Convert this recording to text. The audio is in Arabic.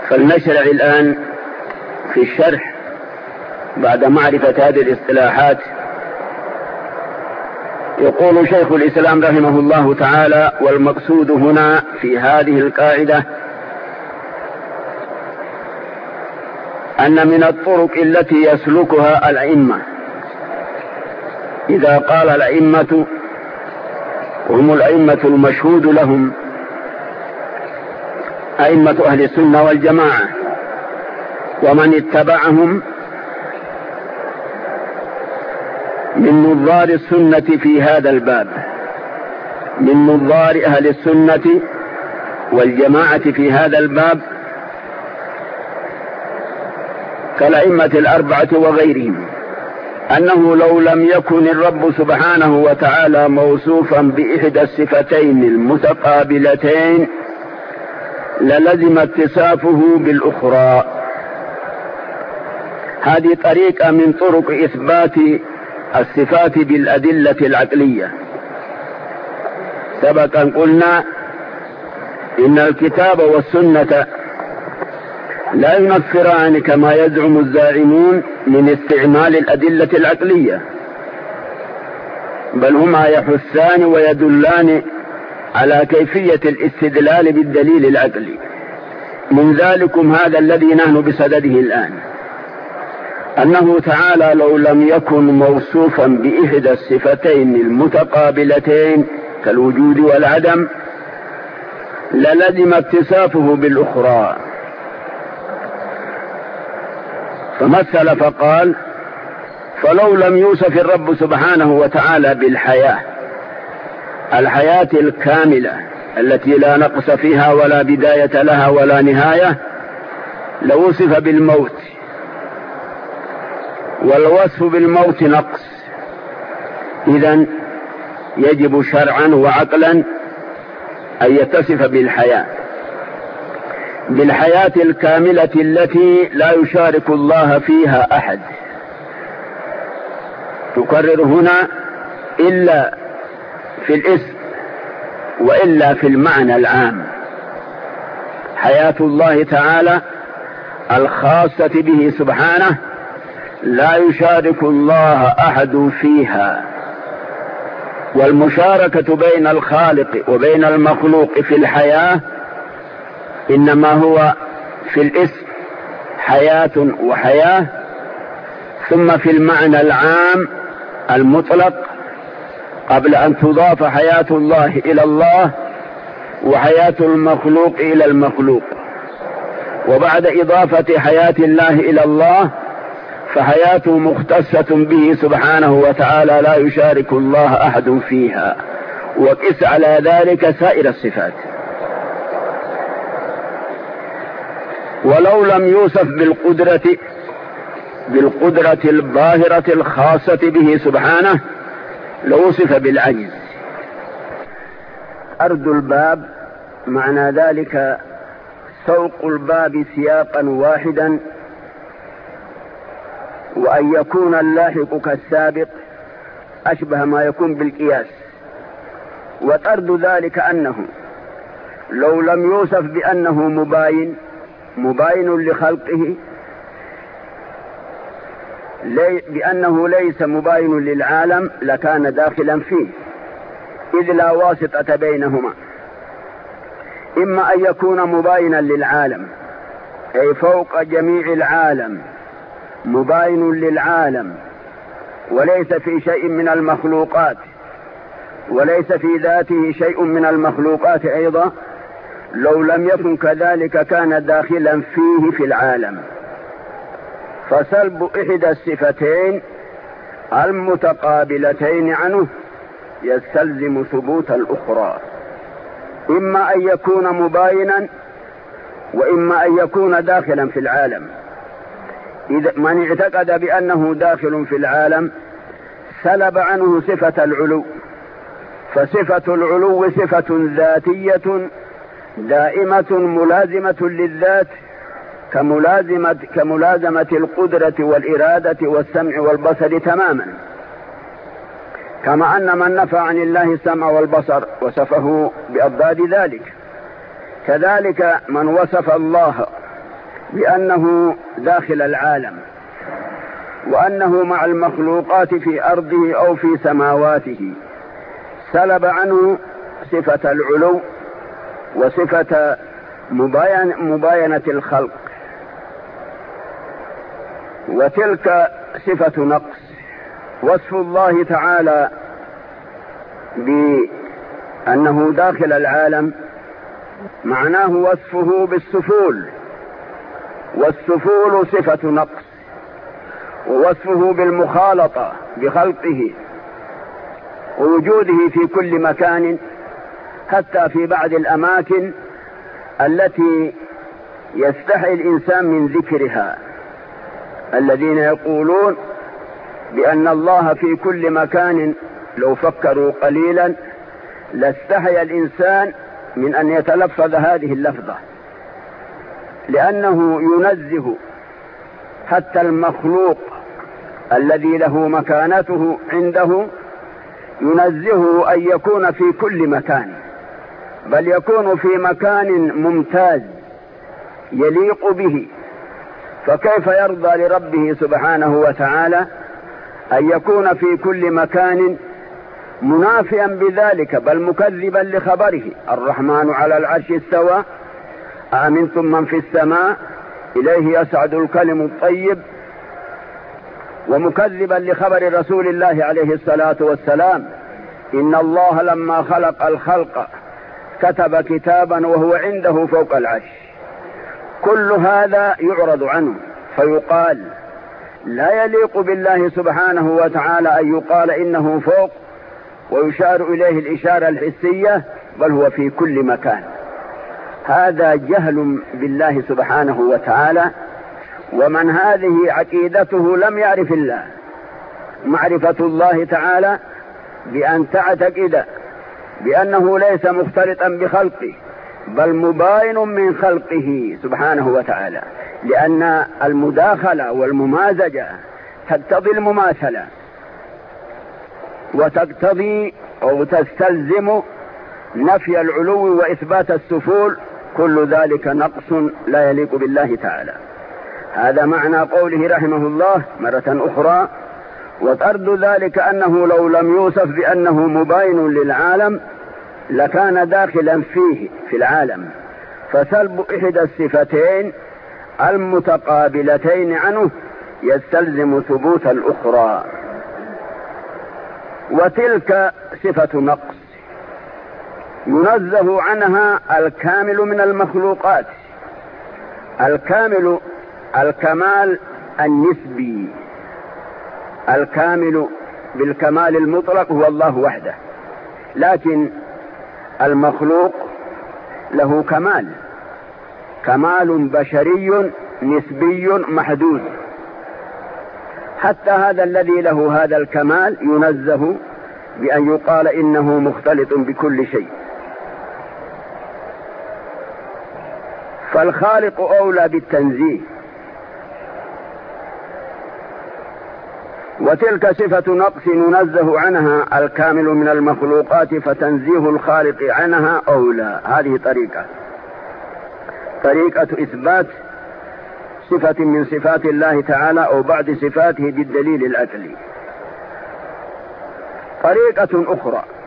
فلنشرع الآن في الشرح بعد معرفة هذه الاصطلاحات. يقول شيخ الإسلام رحمه الله تعالى: والمقصود هنا في هذه القاعدة أن من الطرق التي يسلكها الأئمة، إذا قال الأئمة هم الأئمة المشهود لهم أئمة أهل السنة والجماعة ومن اتبعهم من نظار السنة في هذا الباب، من نظار أهل السنة والجماعة في هذا الباب كالأئمة الأربعة وغيرهم، أنه لو لم يكن الرب سبحانه وتعالى موصوفا بإحدى الصفتين المتقابلتين للزم اتصافه بالأخرى. هذه طريقة من طرق إثبات الصفات بالأدلة العقلية. سبق أن قلنا إن الكتاب والسنة لا ينفران كما يزعم الزاعمون من استعمال الأدلة العقلية، بل هما يحثان ويدلان على كيفية الاستدلال بالدليل العقلي. من ذلكم هذا الذي نحن بصدده الآن، أنه تعالى لو لم يكن موصوفا بإحدى الصفتين المتقابلتين كالوجود والعدم للزم اتصافه بالأخرى. فمثل فقال: فلو لم يوصف الرب سبحانه وتعالى بالحياة، الحياة الكاملة التي لا نقص فيها ولا بداية لها ولا نهاية، لوصف بالموت، والوصف بالموت نقص. إذن يجب شرعا وعقلا أن يتصف بالحياة الكاملة التي لا يشارك الله فيها أحد. تكرر هنا إلا في الاسم وإلا في المعنى العام. حياة الله تعالى الخاصة به سبحانه لا يشارك الله أحد فيها، والمشاركة بين الخالق وبين المخلوق في الحياة إنما هو في الاسم حياة وحياة، ثم في المعنى العام المطلق قبل أن تضاف حياة الله إلى الله وحياة المخلوق إلى المخلوق، وبعد إضافة حياة الله إلى الله فحياته مختصة به سبحانه وتعالى لا يشارك الله أحد فيها. وقس على ذلك سائر الصفات. ولو لم يوصف بالقدرة الباهرة الخاصة به سبحانه لوصف بالعجز. أرد الباب معنى ذلك سوق الباب سياقا واحدا، وأن يكون اللاحق كالسابق أشبه ما يكون بالقياس. وطرد ذلك أنه لو لم يوصف بأنه مباين لخلقه، بأنه ليس مباين للعالم لكان داخلا فيه، إذ لا واسطة بينهما. إما أن يكون مباينا للعالم أي فوق جميع العالم، مباين للعالم وليس في شيء من المخلوقات، وليس في ذاته شيء من المخلوقات أيضا. لو لم يكن كذلك كان داخلا فيه في العالم. فسلب إحدى الصفتين المتقابلتين عنه يستلزم ثبوت الأخرى، إما أن يكون مباينا وإما أن يكون داخلا في العالم. إذا من اعتقد بأنه داخل في العالم سلب عنه صفة العلو، فصفة العلو صفة ذاتية دائمة ملازمة للذات كملازمة القدرة والإرادة والسمع والبصر تماما. كما أن من نفى عن الله السمع والبصر وصفه بأضداد ذلك، كذلك من وصف الله بأنه داخل العالم، وأنه مع المخلوقات في أرضه أو في سماواته، سلب عنه صفة العلو وصفة مباينة الخلق، وتلك صفة نقص. وصف الله تعالى بأنه داخل العالم معناه وصفه بالسفول، والسفول صفة نقص، ووصفه بالمخالطة بخلقه ووجوده في كل مكان، حتى في بعض الأماكن التي يستحي الإنسان من ذكرها، الذين يقولون بأن الله في كل مكان، لو فكروا قليلا لاستحي الإنسان من أن يتلفظ هذه اللفظة، لأنه ينزه حتى المخلوق الذي له مكانته عنده، ينزهه أن يكون في كل مكان، بل يكون في مكان ممتاز يليق به. فكيف يرضى لربه سبحانه وتعالى أن يكون في كل مكان منافيا بذلك، بل مكذبا لخبره: الرحمن على العرش استوى أأمنتم من في السماء إليه يصعد الكلم الطيب، ومكذبا لخبر رسول الله عليه الصلاة والسلام: إن الله لما خلق الخلق كتب كتابا وهو عنده فوق العرش. كل هذا يعرض عنه فيقال لا يليق بالله سبحانه وتعالى أن يقال إنه فوق ويشار إليه الإشارة الحسية، بل هو في كل مكان. هذا جهل بالله سبحانه وتعالى، ومن هذه عقيدته لم يعرف الله. معرفة الله تعالى بأن تعتقد بأنه ليس مختلطا بخلقه، بل مباين من خلقه سبحانه وتعالى، لأن المداخلة والممازجة تقتضي المماثلة، وتقتضي أو تستلزم نفي العلو وإثبات السفول. كل ذلك نقص لا يليق بالله تعالى. هذا معنى قوله رحمه الله مرة أخرى: وطرد ذلك أنه لو لم يوصف بأنه مباين للعالم لكان داخلا فيه في العالم، فسلب إحدى الصفتين المتقابلتين عنه يستلزم ثبوت الأخرى. وتلك صفة نقص ينزه عنها الكامل من المخلوقات. الكامل الكمال النسبي، الكامل بالكمال المطلق هو الله وحده، لكن المخلوق له كمال بشري نسبي محدود. حتى هذا الذي له هذا الكمال ينزه بأن يقال إنه مختلط بكل شيء. فالخالق أولى بالتنزيه. وتلك صفة نقص ينزه عنها الكامل من المخلوقات، فتنزيه الخالق عنها أولى. هذه طريقة إثبات صفة من صفات الله تعالى أو بعض صفاته بالدليل العقلي. طريقة أخرى